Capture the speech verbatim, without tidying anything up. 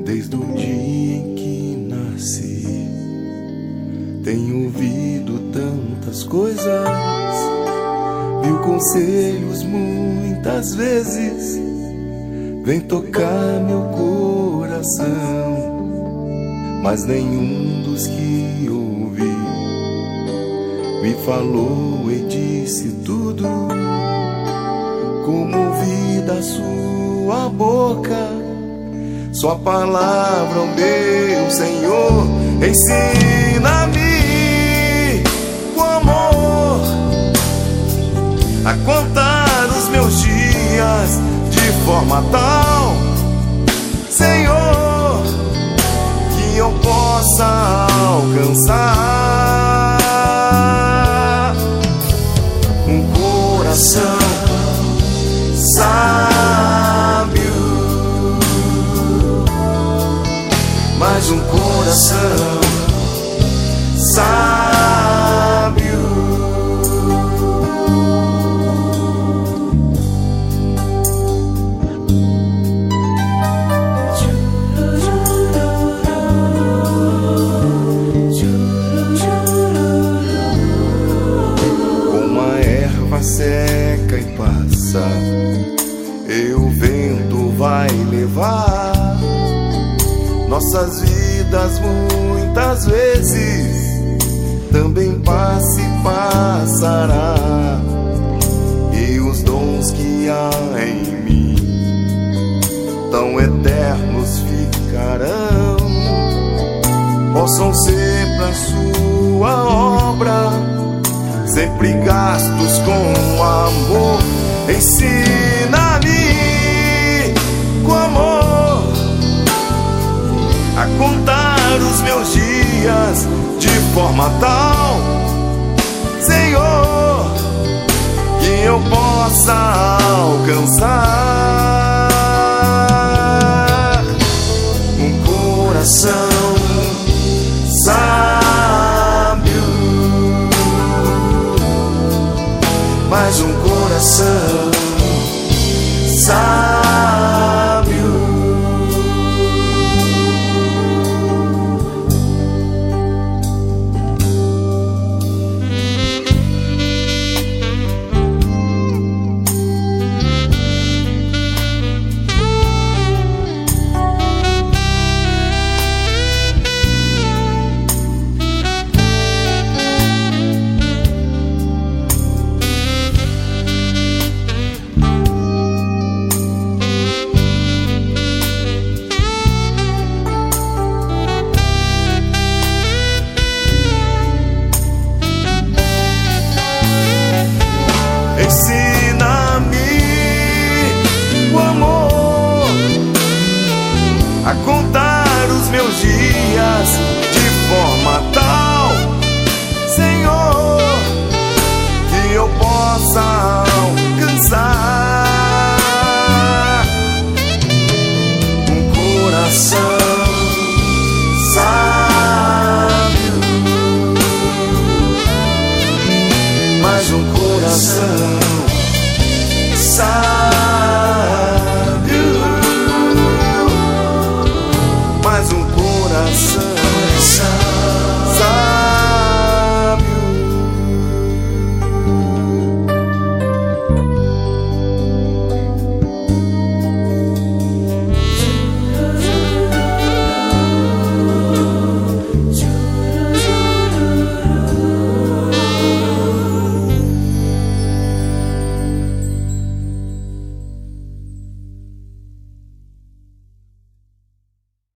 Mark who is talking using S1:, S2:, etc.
S1: Desde o dia em que nasci, tenho ouvido tantas coisas, mil conselhos muitas vezes, vem tocar meu coração, mas nenhum dos que ouvi me falou e disse tudo, como ouvi da sua boca. Sua palavra, ó meu Senhor, ensina-me com amor a contar os meus dias de forma tal, Senhor, que eu possa alcançar um coração sábio, mais um coração sábio. Como a erva seca e passa, e o vento vai levar nossas vidas muitas vezes, também passa e passará, e os dons que há em mim tão eternos ficarão, possam ser pra sua obra, sempre gastos com amor. Ensina-me com amor a contar os meus dias de forma tal, Senhor, que eu possa alcançar